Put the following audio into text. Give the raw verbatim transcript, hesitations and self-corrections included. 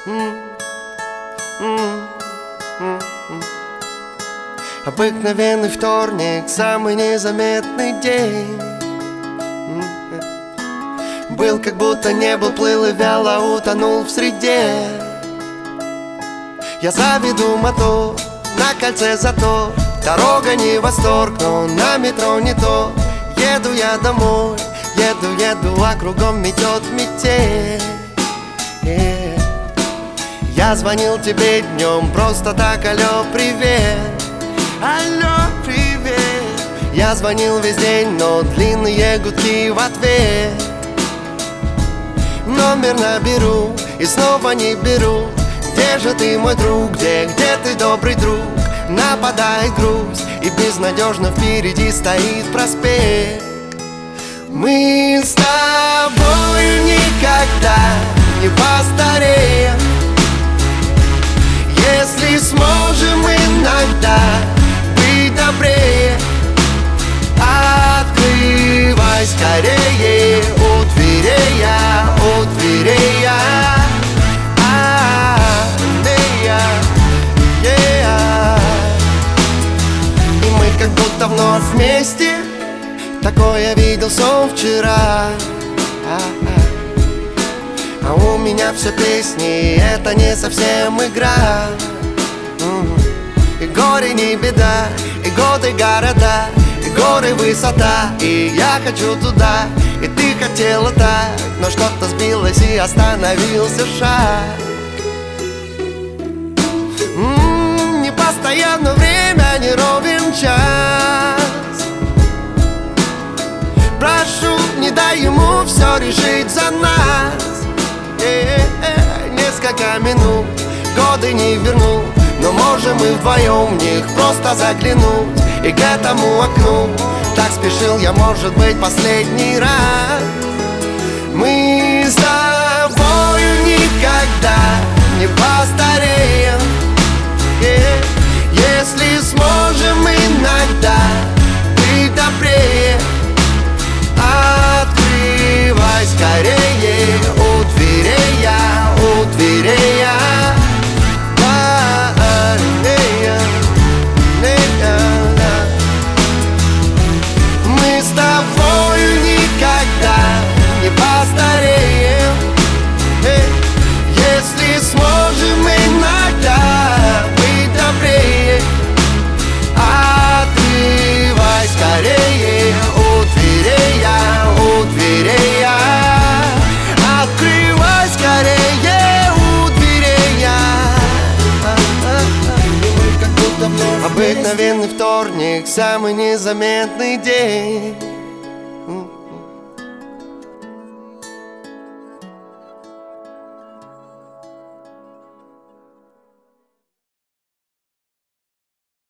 Обыкновенный вторник, самый незаметный день. Был, как будто не был, плыл и вяло утонул в среде. Я заведу мотор, на кольце затор. Дорога не восторг, но на метро не то. Еду я домой, еду, еду, а кругом метет метель. yeah. Я звонил тебе днем, просто так, алло, привет. Алло, привет. Я звонил весь день, но длинные гудки в ответ. Номер наберу и снова не беру. Где же ты, мой друг, где, где ты, добрый друг? Нападает грусть, и безнадежно впереди стоит проспект. Мы с тобой никогда не постареем, если сможем иногда быть добрее. Открывай скорее, у дверей я, у дверей я. Как будто вновь вместе, такое видел сон вчера. А, а у меня все песни, это не совсем игра. И горе не беда, и годы города, и горы высота. И я хочу туда, и ты хотела так, но что-то сбилось и остановился шаг. М-м, не постоянно время, не ровен час. Прошу, не дай ему все решить за нас. э-э-э, Несколько минут, годы не верну, но можем мы вдвоем в них просто заглянуть. И к этому окну так спешил я, может быть, последний раз. Мы с тобою никогда не постареем, yeah. Если сможем иногда быть добрее. Открывай скорее, у дверей я, у дверей я. Мы с тобою никогда не постареем, если сможем иногда быть добрее. Открывай скорее, у дверей я, у дверей я. Открывай скорее, у дверей я. Обыкновенный вторник, самый незаметный день.